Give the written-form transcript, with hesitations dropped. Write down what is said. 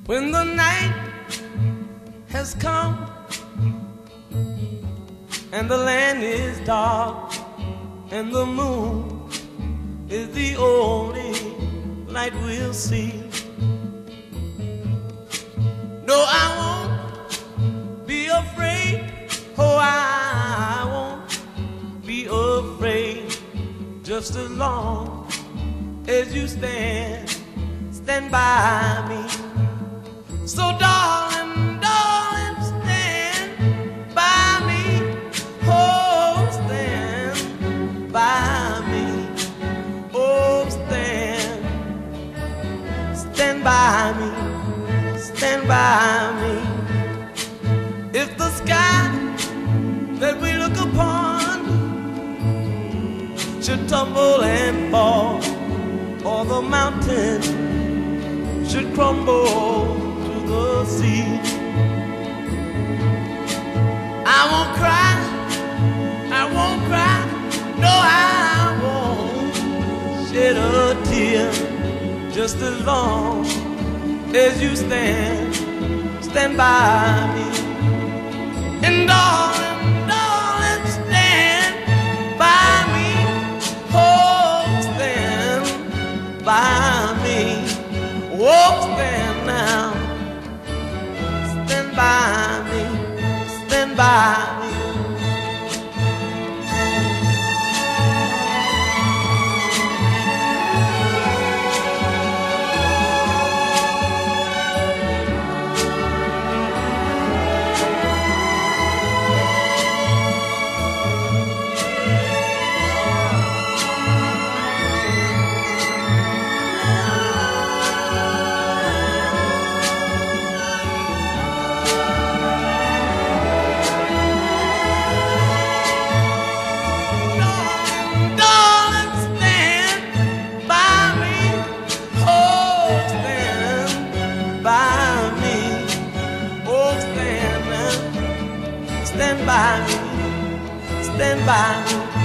When the night has come and the land is dark and the moon is the only light we'll see, no, I won't be afraid. Oh, I won't be afraid, just as long as you stand by me. So darling, darling, stand by me. Oh, stand by me. Oh, stand by me. Stand by me. If the sky that we look upon should tumble and fall, or the mountain should crumble to the sea, I won't cry, I won't cry, no, I won't shed a tear, just as long as you stand by me. And darling, darling, stand by me. Oh, stand by me. Oh, stand now. Stand by me. Stand by me. Stand by me, stand by me.